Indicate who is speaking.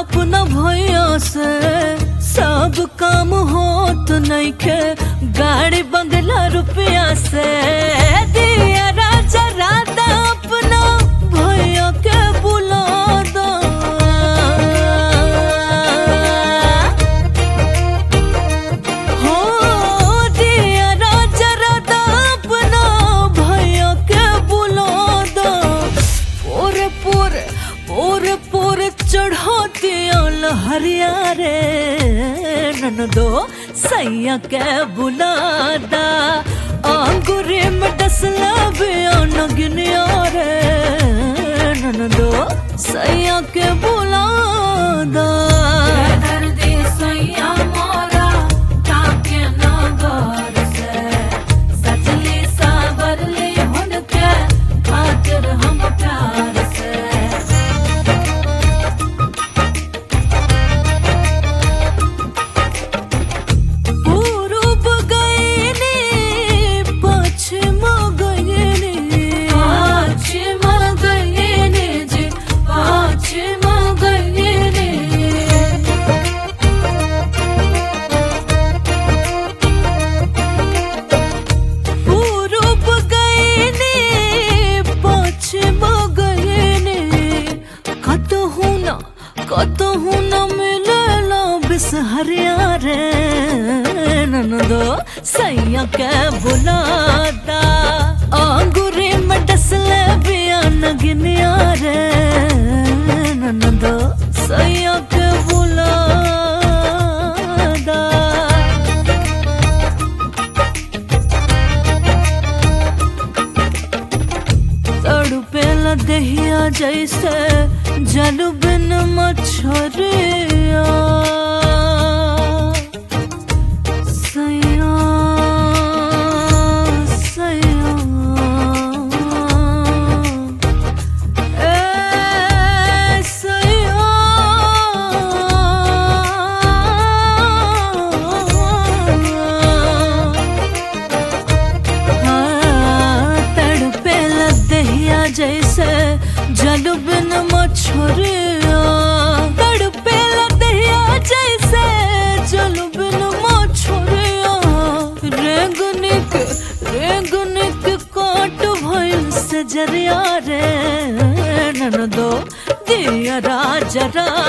Speaker 1: अपना भैया से सब काम होत नइखे, गाड़ी बंगला रुपया से दिया राजा राधा अपना भैया के बुला दो। हो दिया राजा राधा अपना भैया के बुला दो। पूरे पूरे पूरे पूरे चढ़ाती लहरिया रे ननदो सैया के बुलादा, अंगूरी में डसला नगिनिया रे ननदो सैया के बुलादा।
Speaker 2: दर्दी सैया मोरा ताके नगर से, सजली सावरली हुनके खातिर हम प्यार से।
Speaker 1: कतहु न मिलेला बिसहरिया रे ननदो सैया के बुलादा, अंगूरी में डसले बिया नगिनिया रे ननदो सैया के बुलादा। तड़पेला दहिया जैसे जल बिन मछरिया, सैया सैया ए सैया। तड़पेला दहिया जैसे जल बिन मछरिया, तड़पेला दहिया जैसे जल बिन मछरिया। रेंगनिक रेंगनिक काट भइल से जरिया रे ननदो दिया राजा